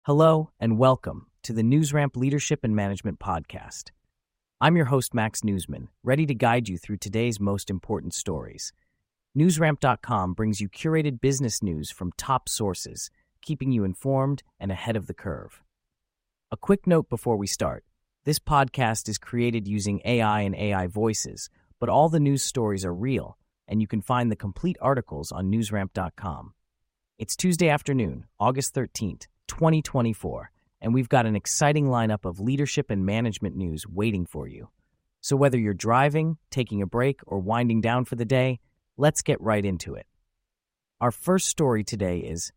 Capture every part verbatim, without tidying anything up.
Hello and welcome to the NewsRamp Leadership and Management Podcast. I'm your host, Max Newsman, ready to guide you through today's most important stories. NewsRamp dot com brings you curated business news from top sources, keeping you informed and ahead of the curve. A quick note before we start. This podcast is created using A I and A I voices, but all the news stories are real, and you can find the complete articles on NewsRamp dot com. It's Tuesday afternoon, August thirteenth, twenty twenty-four, and we've got an exciting lineup of leadership and management news waiting for you. So whether you're driving, taking a break, or winding down for the day, let's get right into it. Our first story today is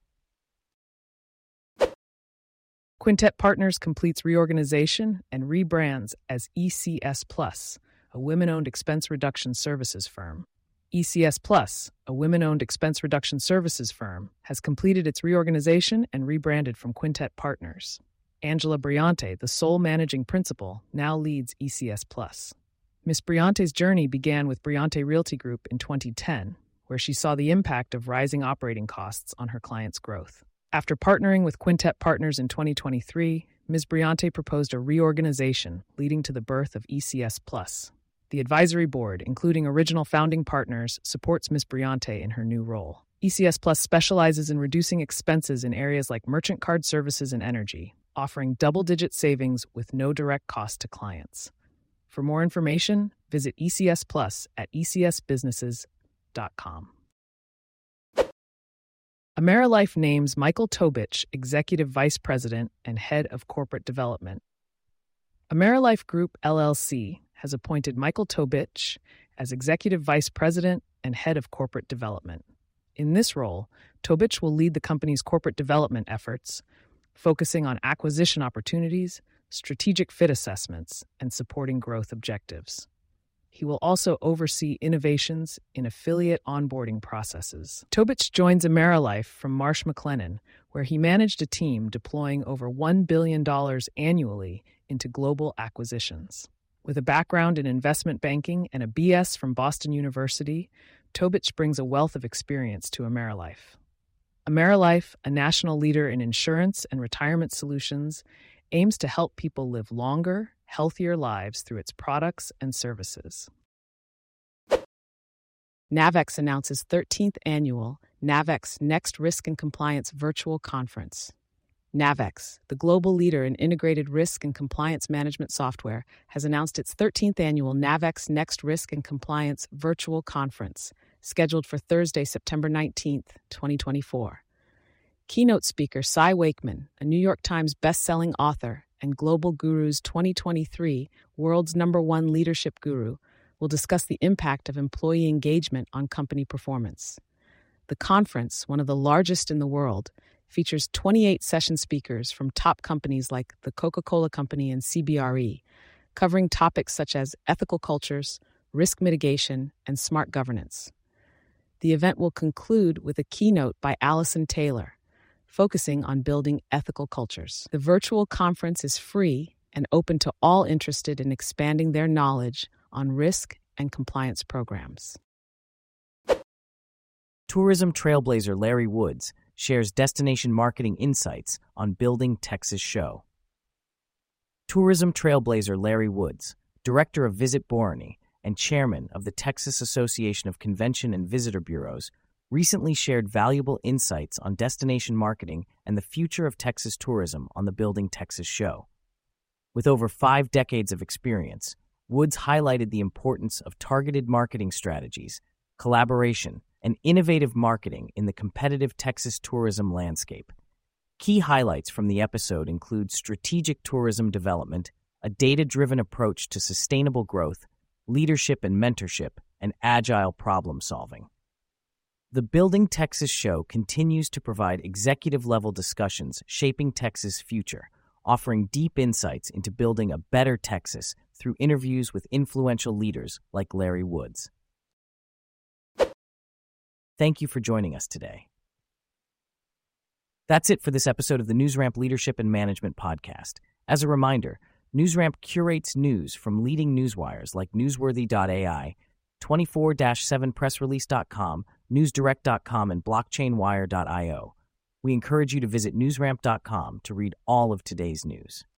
Quintet Partners completes reorganization and rebrands as E C S Plus, a women-owned expense reduction services firm. E C S Plus, a women-owned expense reduction services firm, has completed its reorganization and rebranded from Quintet Partners. Angela Briante, the sole managing principal, now leads E C S Plus. Miz Briante's journey began with Briante Realty Group in twenty ten, where she saw the impact of rising operating costs on her clients' growth. After partnering with Quintet Partners in twenty twenty-three, Miz Briante proposed a reorganization leading to the birth of E C S Plus. The advisory board, including original founding partners, supports Miz Briante in her new role. E C S Plus specializes in reducing expenses in areas like merchant card services and energy, offering double-digit savings with no direct cost to clients. For more information, visit E C S Plus at e c s businesses dot com. AmeriLife names Michael Tobich Executive Vice President and Head of Corporate Development. AmeriLife Group, L L C, has appointed Michael Tobich as Executive Vice President and Head of Corporate Development. In this role, Tobich will lead the company's corporate development efforts, focusing on acquisition opportunities, strategic fit assessments, and supporting growth objectives. He will also oversee innovations in affiliate onboarding processes. Tobich joins AmeriLife from Marsh McLennan, where he managed a team deploying over one billion dollars annually into global acquisitions. With a background in investment banking and a B S from Boston University, Tobich brings a wealth of experience to AmeriLife. AmeriLife, a national leader in insurance and retirement solutions, aims to help people live longer, healthier lives through its products and services. Navex announces thirteenth annual Navex Next Risk and Compliance Virtual Conference. Navex, the global leader in integrated risk and compliance management software, has announced its thirteenth annual Navex Next Risk and Compliance Virtual Conference, scheduled for Thursday, September nineteenth, twenty twenty-four. Keynote speaker Cy Wakeman, a New York Times best-selling author and Global Guru's twenty twenty-three World's Number One Leadership Guru, will discuss the impact of employee engagement on company performance. The conference, one of the largest in the world, features twenty-eight session speakers from top companies like the Coca-Cola Company and C B R E, covering topics such as ethical cultures, risk mitigation, and smart governance. The event will conclude with a keynote by Allison Taylor, focusing on building ethical cultures. The virtual conference is free and open to all interested in expanding their knowledge on risk and compliance programs. tourism trailblazer Larry Woods shares destination marketing insights on Building Texas Show. Tourism trailblazer Larry Woods, director of Visit Borney and chairman of the Texas Association of Convention and Visitor Bureaus, recently shared valuable insights on destination marketing and the future of Texas tourism on the Building Texas Show. With over five decades of experience, Woods highlighted the importance of targeted marketing strategies, collaboration, and innovative marketing in the competitive Texas tourism landscape. Key highlights from the episode include strategic tourism development, a data-driven approach to sustainable growth, leadership and mentorship, and agile problem-solving. The Building Texas Show continues to provide executive-level discussions shaping Texas' future, offering deep insights into building a better Texas through interviews with influential leaders like Larry Woods. Thank you for joining us today. That's it for this episode of the NewsRamp Leadership and Management Podcast. As a reminder, NewsRamp curates news from leading newswires like newsworthy dot a i, twenty-four dash seven press release dot com, newsdirect dot com, and blockchain wire dot io. We encourage you to visit newsramp dot com to read all of today's news.